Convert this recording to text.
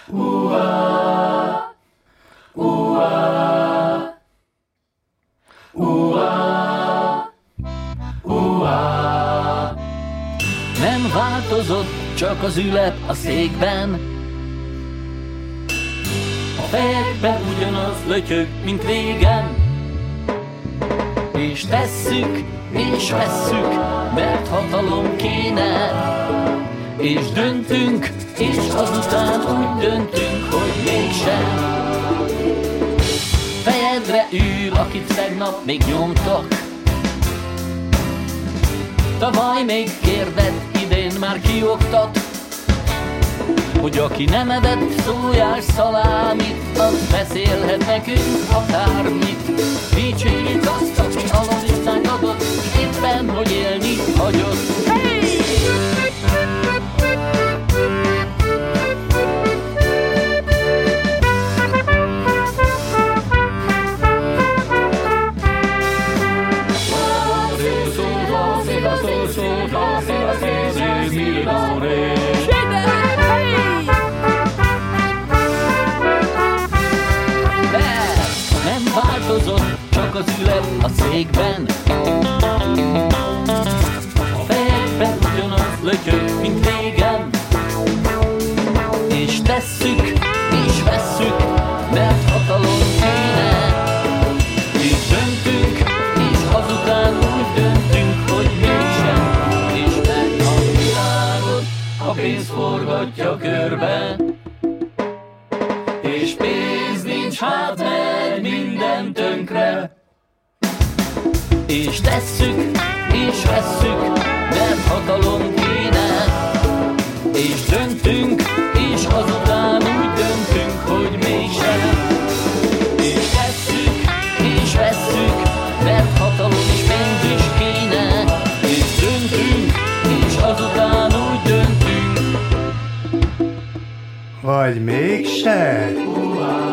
Nem változott, csak az ülep a székben. A fejekben ugyanaz lötyög, mint régen. És tesszük, és vesszük, mert hatalom kéne. És döntünk, és azután úgy döntünk, hogy mégsem. Fejedre ül, akit tegnap még nyomtak. Tavaly még kérdett, idén már kioktat, hogy aki nem evett szójás szalámit, az beszélhet nekünk akármit. Dicsérjük azt, aki alapítványt adott, és éppen, hogy élni hagyott. Hey! Nem változott, csak az ülep a székben. A fejekben ugyanaz lötyög, mint régen. És tesszük, és vesszük, mert hatalom kéne. És döntünk, és azután úgy döntünk, hogy mégsem. És mert a világot a pénz forgatja körbe. És pénz nincs, hát megy minden tönkre. És tesszük, és vesszük, mert hatalom kéne. És döntünk, és azután úgy döntünk, hogy mégsem. És tesszük, és vesszük, mert hatalom és pénz is kéne. És döntünk, és azután úgy döntünk, vagy mégsem.